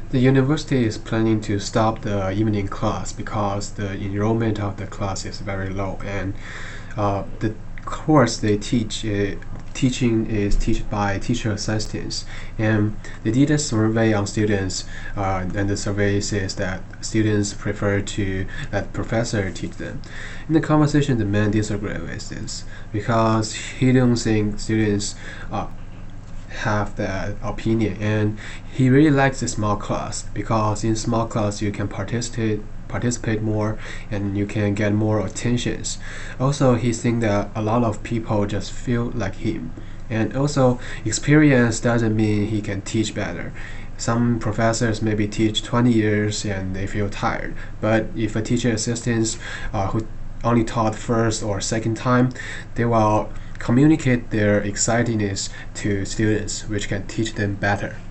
The university is planning to stop the evening class because the enrollment of the class is very low, and the course they teach teaching is taught by teacher assistants, and they did a survey on students, and the survey says that students prefer to let professor teach them. In the conversation, the man disagreed with this because he don't think students have that opinion, and he really likes the small class because in small class you can participate more and you can get more attentions. Also, he thinks that a lot of people just feel like him, and also experience doesn't mean he can teach better. Some professors maybe teach 20 years and they feel tired, but if a teacher assistant who only taught first or second time, they will communicate their excitedness to students, which can teach them better.